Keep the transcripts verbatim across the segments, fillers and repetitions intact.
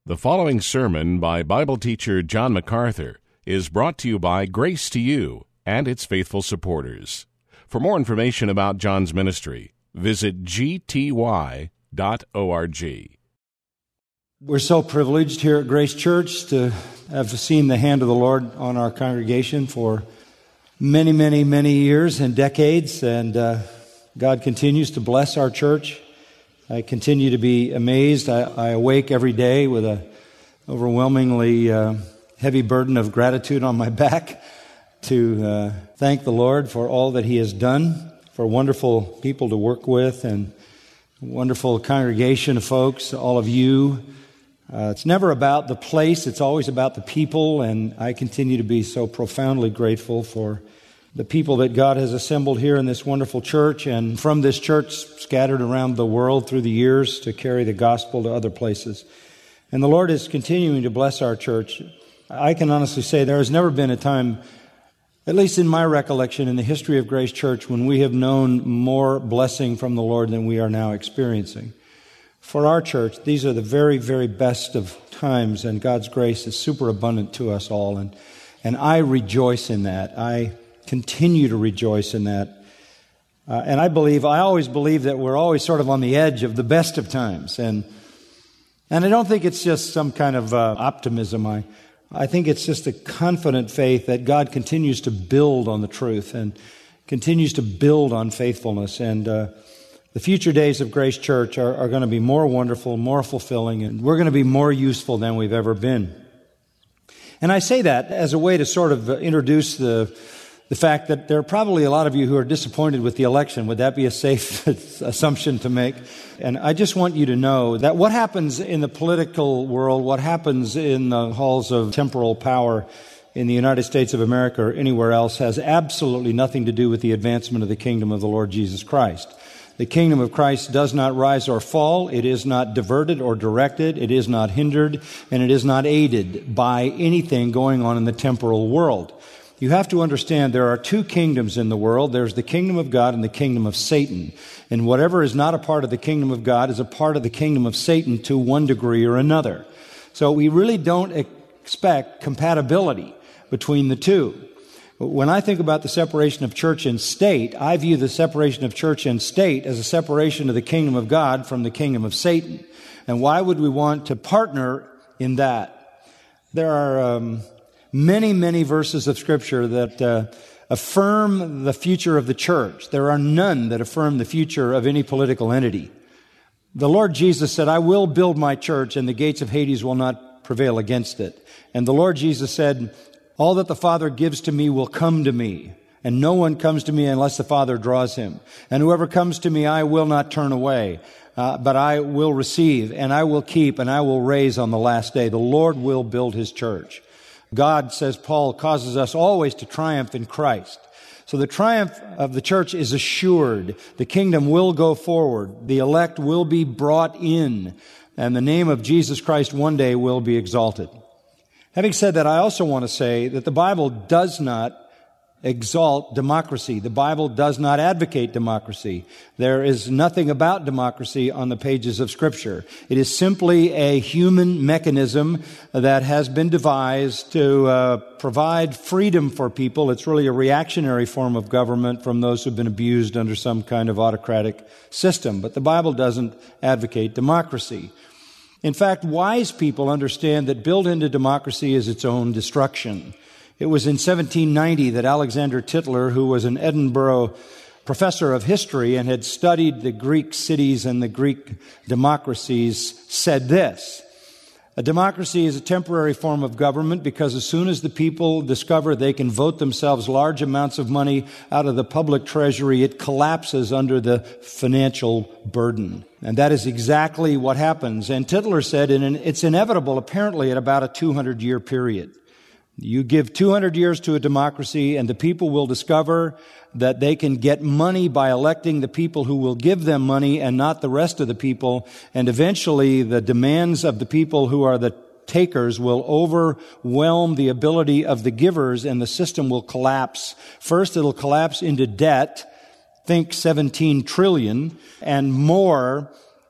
The following sermon by Bible teacher John MacArthur is brought to you by Grace to You and its faithful supporters. For more information about John's ministry, visit g t y dot org. We're so privileged here at Grace Church to have seen the hand of the Lord on our congregation for many, many, many years and decades, and uh, God continues to bless our church. I continue to be amazed. I, I awake every day with an overwhelmingly uh, heavy burden of gratitude on my back to uh, thank the Lord for all that He has done, for wonderful people to work with, and a wonderful congregation of folks, all of you. Uh, it's never about the place, it's always about the people, and I continue to be so profoundly grateful for the people that God has assembled here in this wonderful church, and from this church scattered around the world through the years to carry the gospel to other places. And the Lord is continuing to bless our church. I can honestly say there has never been a time, at least in my recollection in the history of Grace Church, when we have known more blessing from the Lord than we are now experiencing. For our church, these are the very, very best of times, and God's grace is super abundant to us all. And, and I rejoice in that. I continue to rejoice in that. Uh, and I believe, I always believe that we're always sort of on the edge of the best of times. And and I don't think it's just some kind of uh, optimism. I, I think it's just a confident faith that God continues to build on the truth and continues to build on faithfulness. And uh, the future days of Grace Church are, are going to be more wonderful, more fulfilling, and we're going to be more useful than we've ever been. And I say that as a way to sort of introduce the The fact that there are probably a lot of you who are disappointed with the election. Would that be a safe assumption to make? And I just want you to know that what happens in the political world, what happens in the halls of temporal power in the United States of America or anywhere else, has absolutely nothing to do with the advancement of the kingdom of the Lord Jesus Christ. The kingdom of Christ does not rise or fall. It is not diverted or directed. It is not hindered, and it is not aided by anything going on in the temporal world. You have to understand there are two kingdoms in the world. There's the kingdom of God and the kingdom of Satan. And whatever is not a part of the kingdom of God is a part of the kingdom of Satan to one degree or another. So we really don't expect compatibility between the two. When I think about the separation of church and state, I view the separation of church and state as a separation of the kingdom of God from the kingdom of Satan. And why would we want to partner in that? There are um, many, many verses of Scripture that uh, affirm the future of the church. There are none that affirm the future of any political entity. The Lord Jesus said, I will build my church, and the gates of Hades will not prevail against it. And the Lord Jesus said, all that the Father gives to me will come to me, and no one comes to me unless the Father draws him. And whoever comes to me, I will not turn away, uh, but I will receive, and I will keep, and I will raise on the last day. The Lord will build His church. God, says Paul, causes us always to triumph in Christ. So the triumph of the church is assured. The kingdom will go forward. The elect will be brought in. And the name of Jesus Christ one day will be exalted. Having said that, I also want to say that the Bible does not exalt democracy. The Bible does not advocate democracy. There is nothing about democracy on the pages of Scripture. It is simply a human mechanism that has been devised to uh, provide freedom for people. It's really a reactionary form of government from those who have been abused under some kind of autocratic system. But the Bible doesn't advocate democracy. In fact, wise people understand that built into democracy is its own destruction. It was in seventeen ninety that Alexander Tytler, who was an Edinburgh professor of history and had studied the Greek cities and the Greek democracies, said this: a democracy is a temporary form of government because as soon as the people discover they can vote themselves large amounts of money out of the public treasury, it collapses under the financial burden. And that is exactly what happens. And Tytler said in an, it's inevitable, apparently, at about a two hundred year period. You give two hundred years to a democracy, and the people will discover that they can get money by electing the people who will give them money and not the rest of the people. And eventually, the demands of the people who are the takers will overwhelm the ability of the givers, and the system will collapse. First, it'll collapse into debt. Think seventeen trillion, and more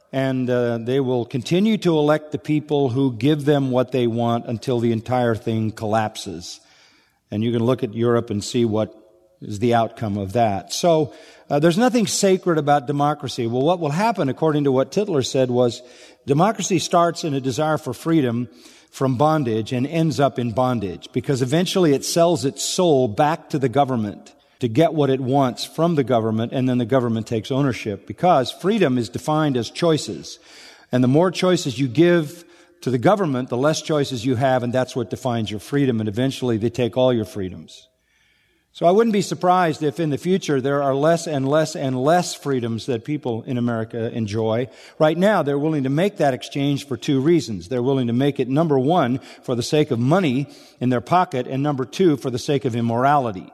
and uh, they will continue to elect the people who give them what they want until the entire thing collapses. And you can look at Europe and see what is the outcome of that. So uh, there's nothing sacred about democracy. Well, what will happen, according to what Tytler said, was democracy starts in a desire for freedom from bondage and ends up in bondage, because eventually it sells its soul back to the government to get what it wants from the government, and then the government takes ownership, because freedom is defined as choices. And the more choices you give to the government, the less choices you have, and that's what defines your freedom, and eventually they take all your freedoms. So I wouldn't be surprised if in the future there are less and less and less freedoms that people in America enjoy. Right now, they're willing to make that exchange for two reasons. They're willing to make it, number one, for the sake of money in their pocket, and number two, for the sake of immorality.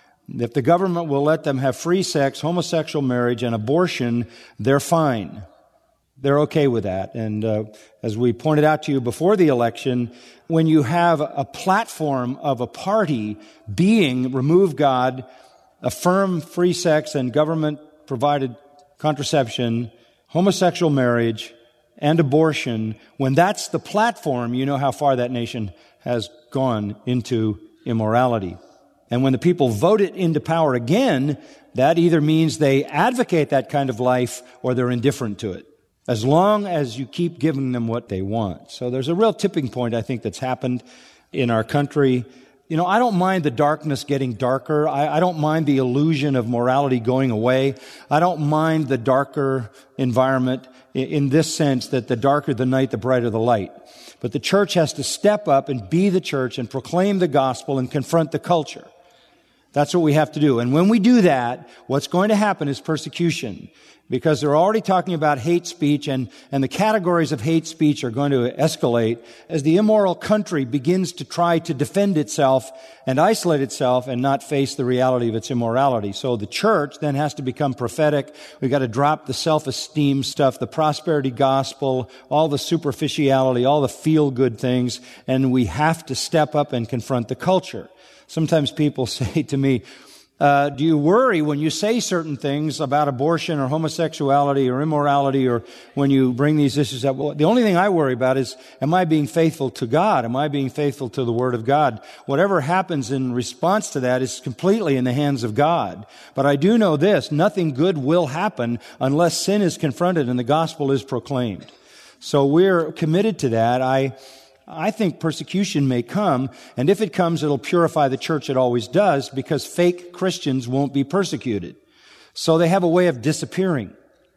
If the government will let them have free sex, homosexual marriage, and abortion, they're fine. They're okay with that. And uh, as we pointed out to you before the election, when you have a platform of a party being remove God, affirm free sex and government-provided contraception, homosexual marriage, and abortion, when that's the platform, you know how far that nation has gone into immorality. And when the people vote it into power again, that either means they advocate that kind of life or they're indifferent to it, as long as you keep giving them what they want. So there's a real tipping point, I think, that's happened in our country. You know, I don't mind the darkness getting darker. I, I don't mind the illusion of morality going away. I don't mind the darker environment in, in this sense that the darker the night, the brighter the light. But the church has to step up and be the church and proclaim the gospel and confront the culture. That's what we have to do. And when we do that, what's going to happen is persecution, because they're already talking about hate speech, and, and the categories of hate speech are going to escalate as the immoral country begins to try to defend itself and isolate itself and not face the reality of its immorality. So the church then has to become prophetic. We've got to drop the self-esteem stuff, the prosperity gospel, all the superficiality, all the feel-good things, and we have to step up and confront the culture. Sometimes people say to me, uh, do you worry when you say certain things about abortion or homosexuality or immorality, or when you bring these issues up? Well, the only thing I worry about is, am I being faithful to God? Am I being faithful to the Word of God? Whatever happens in response to that is completely in the hands of God. But I do know this, nothing good will happen unless sin is confronted and the gospel is proclaimed. So we're committed to that. I I think persecution may come, and if it comes, it'll purify the church. It always does, because fake Christians won't be persecuted. So they have a way of disappearing,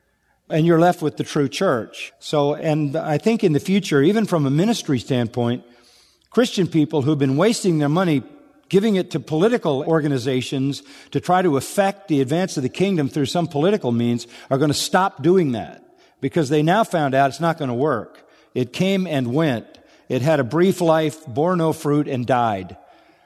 and you're left with the true church. So, and I think in the future, even from a ministry standpoint, Christian people who've been wasting their money giving it to political organizations to try to affect the advance of the kingdom through some political means are going to stop doing that, because they now found out it's not going to work. It came and went. It had a brief life, bore no fruit, and died.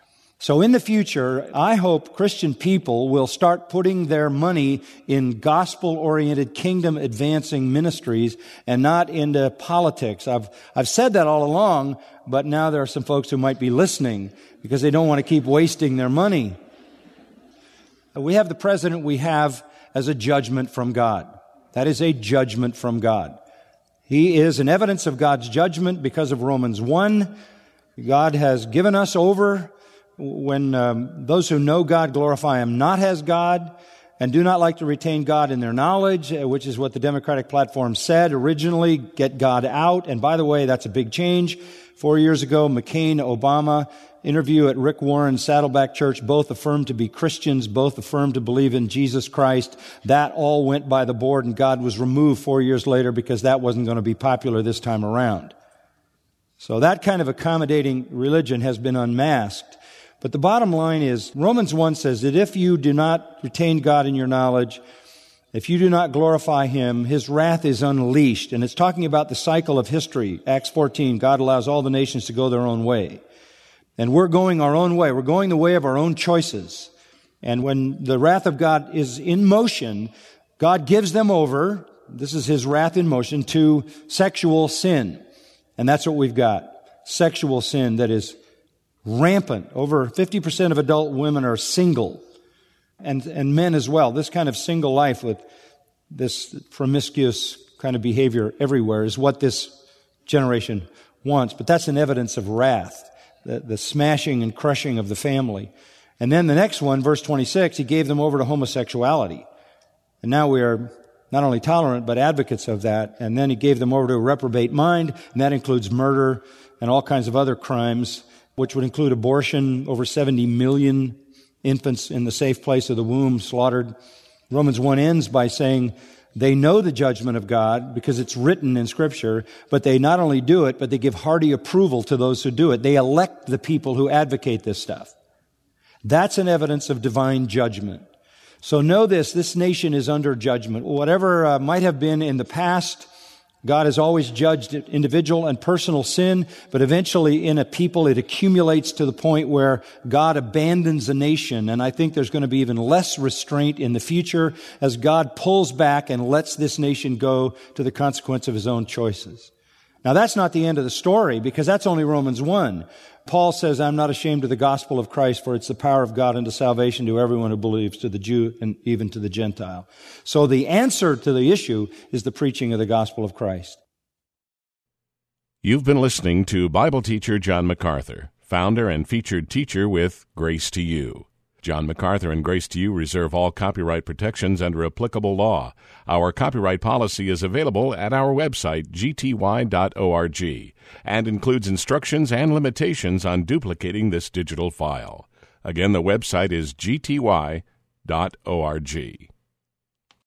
So in the future, I hope Christian people will start putting their money in gospel-oriented, kingdom-advancing ministries and not into politics. I've, I've said that all along, but now there are some folks who might be listening because they don't want to keep wasting their money. We have the president we have as a judgment from God. That is a judgment from God. He is an evidence of God's judgment because of Romans one. God has given us over when um, those who know God glorify Him not as God and do not like to retain God in their knowledge, which is what the Democratic platform said originally, get God out. And by the way, that's a big change. Four years ago, McCain, Obama, interview at Rick Warren's Saddleback Church, both affirmed to be Christians, both affirmed to believe in Jesus Christ. That all went by the board, and God was removed four years later because that wasn't going to be popular this time around. So that kind of accommodating religion has been unmasked. But the bottom line is, Romans one says that if you do not retain God in your knowledge, if you do not glorify Him, His wrath is unleashed. And it's talking about the cycle of history. Acts fourteen, God allows all the nations to go their own way. And we're going our own way. We're going the way of our own choices. And when the wrath of God is in motion, God gives them over, this is His wrath in motion, to sexual sin. And that's what we've got. Sexual sin that is rampant. Over fifty percent of adult women are single. And, and men as well. This kind of single life with this promiscuous kind of behavior everywhere is what this generation wants. But that's an evidence of wrath, the, the smashing and crushing of the family. And then the next one, verse twenty-six, he gave them over to homosexuality. And now we are not only tolerant, but advocates of that. And then he gave them over to a reprobate mind, and that includes murder and all kinds of other crimes, which would include abortion, over seventy million infants in the safe place of the womb slaughtered. Romans one ends by saying they know the judgment of God because it's written in Scripture, but they not only do it, but they give hearty approval to those who do it. They elect the people who advocate this stuff. That's an evidence of divine judgment. So know this, this nation is under judgment. Whatever uh, might have been in the past, God has always judged individual and personal sin, but eventually in a people it accumulates to the point where God abandons a nation. And I think there's going to be even less restraint in the future as God pulls back and lets this nation go to the consequence of his own choices. Now that's not the end of the story, because that's only Romans one. Paul says, I'm not ashamed of the gospel of Christ, for it's the power of God unto salvation to everyone who believes, to the Jew and even to the Gentile. So the answer to the issue is the preaching of the gospel of Christ. You've been listening to Bible teacher John MacArthur, founder and featured teacher with Grace to You. John MacArthur and Grace to You reserve all copyright protections under applicable law. Our copyright policy is available at our website, g t y dot org, and includes instructions and limitations on duplicating this digital file. Again, the website is g t y dot org.